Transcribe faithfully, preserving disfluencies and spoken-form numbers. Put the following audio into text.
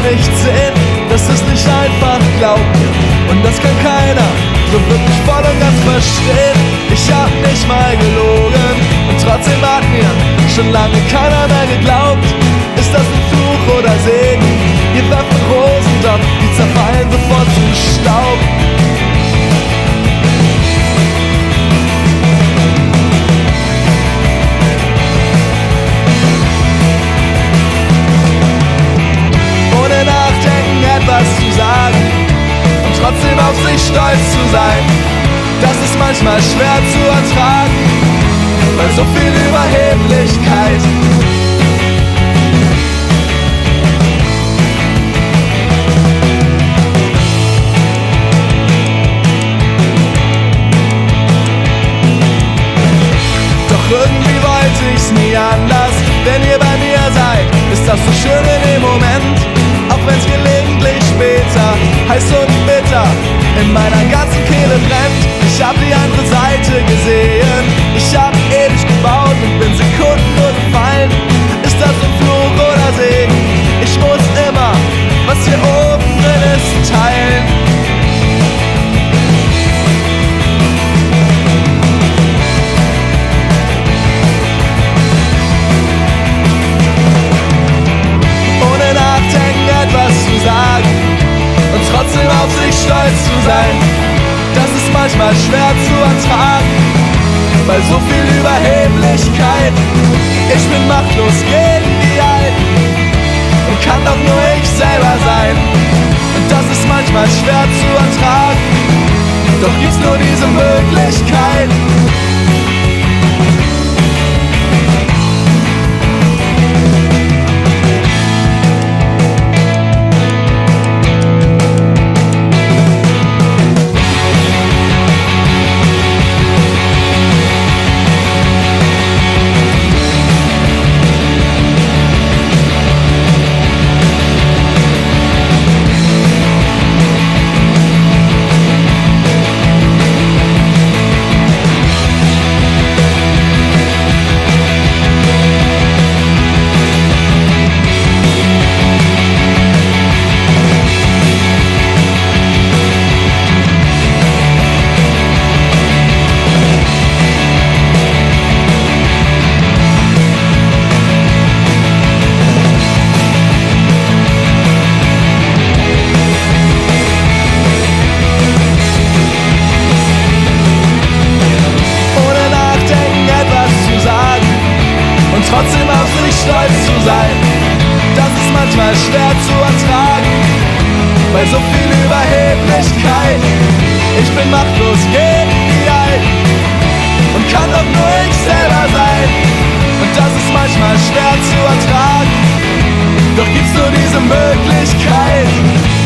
nicht sehen, das ist nicht einfach, glaub mir. Und das kann keiner so wirklich voll und ganz verstehen. Ich hab nicht mal gelogen und trotzdem hat mir schon lange keiner mehr geglaubt. Ist das ein Fluch oder Segen? Ihr werft Rosen, doch die zerfallen sofort zu Staub. Ohne nachdenken etwas zu sagen und trotzdem auf sich stolz zu sein, das ist manchmal schwer zu ertragen, weil so viel Überheblichkeit. Irgendwie wollte ich's nie anders, wenn ihr bei mir seid, ist das so schön in dem Moment. Auch wenn's gelegentlich später heiß und bitter in meiner ganzen Kehle brennt. Ich hab die andere Seite gesehen, ich hab ewig gebaut und bin Sekunden nur gefallen. Ist das ein Fluch oder Segen? Ich muss immer, was hier oben drin ist, teilen. Etwas zu sagen und trotzdem auf sich stolz zu sein, das ist manchmal schwer zu ertragen, weil so viel Überheblichkeit. Ich bin machtlos gegen die Alten und kann doch nur ich selber sein, und das ist manchmal schwer zu ertragen, doch gibt's nur diese Möglichkeit. Trotzdem auf sich stolz zu sein, das ist manchmal schwer zu ertragen, bei so viel Überheblichkeit. Ich bin machtlos gegen die Alten und kann doch nur ich selber sein, und das ist manchmal schwer zu ertragen, doch gibt's nur diese Möglichkeit.